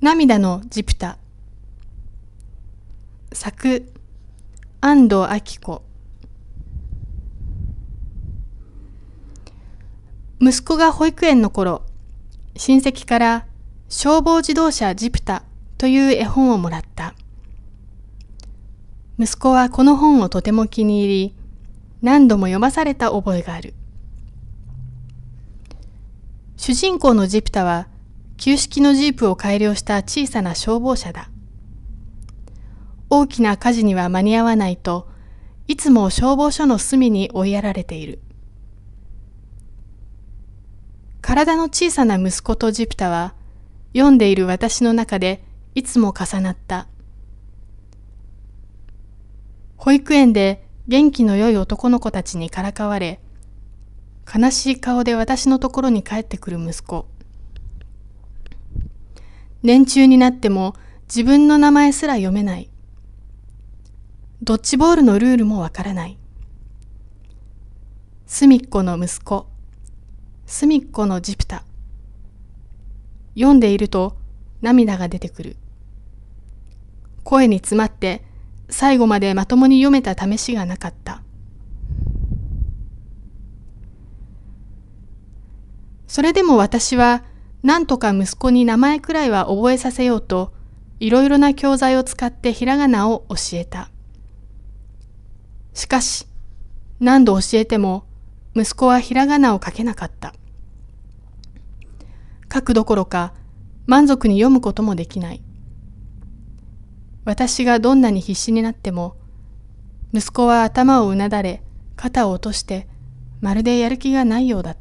涙のジプタ。作、安藤明子。息子が保育園の頃、親戚から消防自動車ジプタという絵本をもらった。息子はこの本をとても気に入り、何度も読まされた覚えがある。主人公のジプタは、旧式のジープを改良した小さな消防車だ。大きな火事には間に合わないと、いつも消防署の隅に追いやられている。体の小さな息子とジプタは、読んでいる私の中でいつも重なった。保育園で元気の良い男の子たちにからかわれ、悲しい顔で私のところに帰ってくる息子。年中になっても自分の名前すら読めない。ドッジボールのルールもわからない。隅っこの息子、隅っこのジプタ。読んでいると涙が出てくる。声に詰まって最後までまともに読めた試しがなかった。それでも私は何とか息子に名前くらいは覚えさせようと、いろいろな教材を使ってひらがなを教えた。しかし、何度教えても息子はひらがなを書けなかった。書くどころか満足に読むこともできない。私がどんなに必死になっても、息子は頭をうなだれ、肩を落として、まるでやる気がないようだった。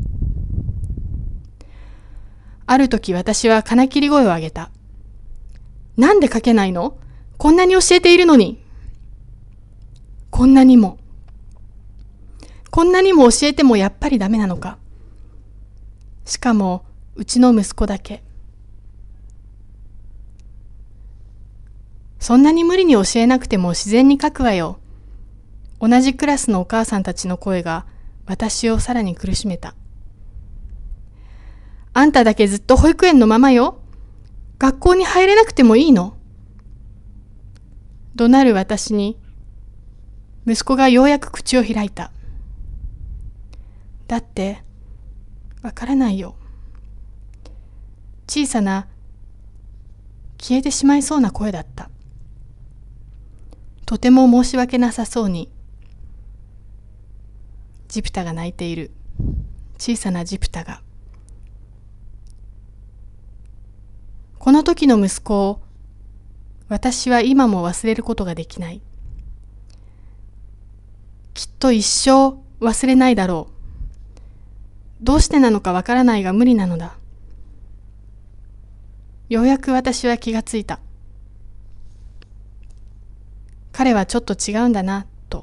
ある時私は金切り声を上げた。なんで書けないの？こんなに教えているのに。こんなにも教えてもやっぱりダメなのか。しかも、うちの息子だけ。そんなに無理に教えなくても自然に書くわよ。同じクラスのお母さんたちの声が私をさらに苦しめた。あんただけずっと保育園のままよ。学校に入れなくてもいいの？怒鳴る私に、息子がようやく口を開いた。だって、わからないよ。小さな、消えてしまいそうな声だった。とても申し訳なさそうに。ジプタが泣いている。小さなジプタが。この時の息子を、私は今も忘れることができない。きっと一生忘れないだろう。どうしてなのかわからないが無理なのだ。ようやく私は気がついた。彼はちょっと違うんだな、と。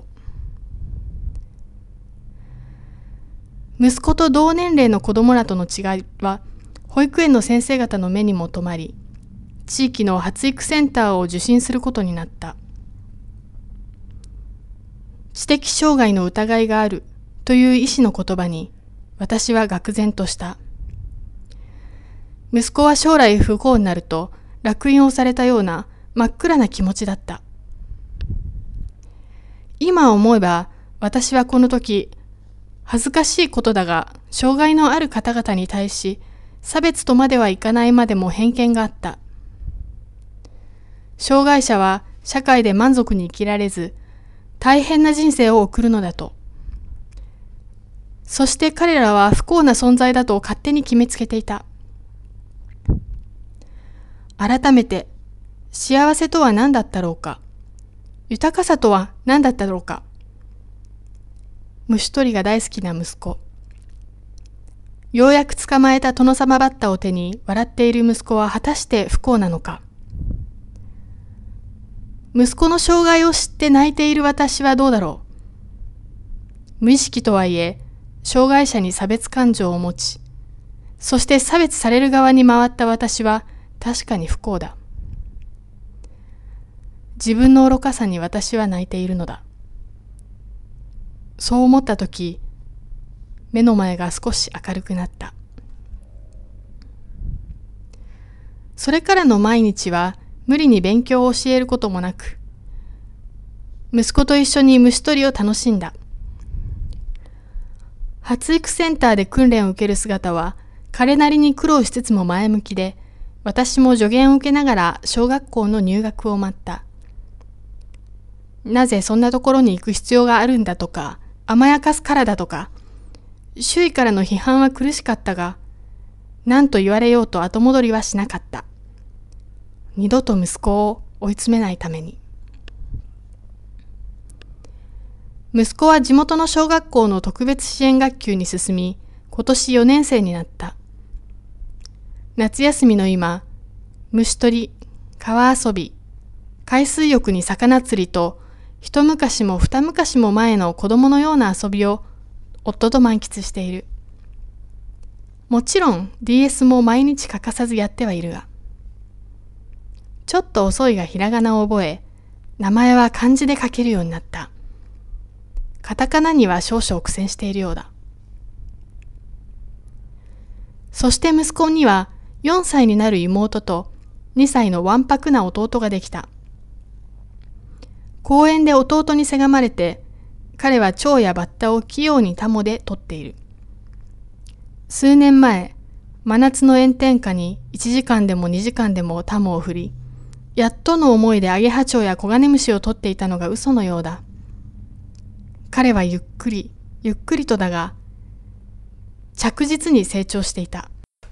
息子と同年齢の子供らとの違いは、保育園の先生方の目にも留まり、地域の発育センターを受診することになった。知的障害の疑いがあるという医師の言葉に、私は愕然とした。息子は将来不幸になると烙印をされたような真っ暗な気持ちだった。今思えば私はこの時、恥ずかしいことだが障害のある方々に対し差別とまではいかないまでも偏見があった。障害者は社会で満足に生きられず大変な人生を送るのだと。そして彼らは不幸な存在だと勝手に決めつけていた。改めて、幸せとは何だったろうか。豊かさとは何だったろうか。虫取りが大好きな息子。ようやく捕まえた殿様バッタを手に笑っている息子は果たして不幸なのか。息子の障害を知って泣いている私はどうだろう。無意識とはいえ、障害者に差別感情を持ち、そして差別される側に回った私は確かに不幸だ。自分の愚かさに私は泣いているのだ。そう思ったとき、目の前が少し明るくなった。 それからの毎日は無理に勉強を教えることもなく、息子と一緒に虫取りを楽しんだ。発育センターで訓練を受ける姿は彼なりに苦労しつつも前向きで、私も助言を受けながら小学校の入学を待った。なぜそんなところに行く必要があるんだとか、甘やかすからだとか、周囲からの批判は苦しかったが、何と言われようと後戻りはしなかった。二度と息子を追い詰めないために。息子は地元の小学校の特別支援学級に進み、今年4年生になった。夏休みの今、虫取り、川遊び、海水浴に魚釣りと、一昔も二昔も前の子供のような遊びを夫と満喫している。もちろん DS も毎日欠かさずやってはいるが、ちょっと遅いがひらがなを覚え、名前は漢字で書けるようになった。カタカナには少々苦戦しているようだ。そして息子には4歳になる妹と2歳のわんぱくな弟ができた。公園で弟にせがまれて、彼は蝶やバッタを器用にタモで取っている。数年前、真夏の炎天下に1時間でも2時間でもタモを振り、やっとの思いでアゲハチョウやコガネムシを取っていたのが嘘のようだ。彼はゆっくり、ゆっくりとだが、着実に成長していた。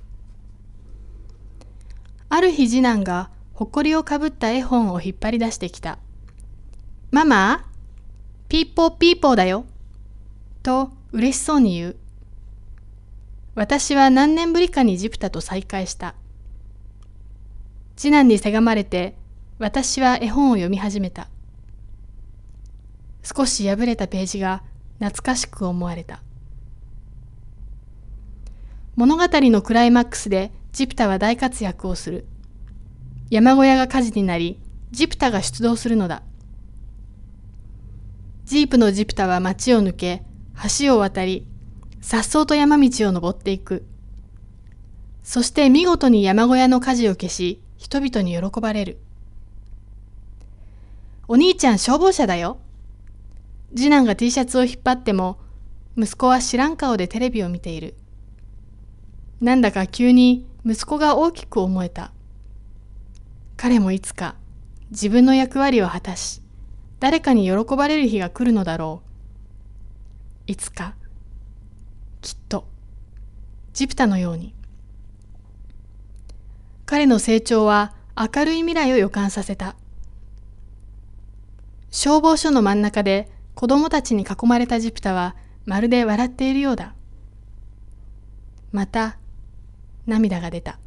ある日次男がほこりをかぶった絵本を引っ張り出してきた。ママ、ピーポーピーポーだよ。と嬉しそうに言う。私は何年ぶりかにジプタと再会した。次男にせがまれて、私は絵本を読み始めた。少し破れたページが懐かしく思われた。物語のクライマックスでジプタは大活躍をする。山小屋が火事になり、ジプタが出動するのだ。ジープのジプタは町を抜け、橋を渡り、颯爽と山道を登っていく。そして見事に山小屋の火事を消し、人々に喜ばれる。お兄ちゃん消防車だよ。次男が T シャツを引っ張っても、息子は知らん顔でテレビを見ている。なんだか急に息子が大きく思えた。彼もいつか自分の役割を果たし、誰かに喜ばれる日が来るのだろう。いつか、きっと、ジプタのように。彼の成長は明るい未来を予感させた。消防署の真ん中で子供たちに囲まれたジプタはまるで笑っているようだ。また涙が出た。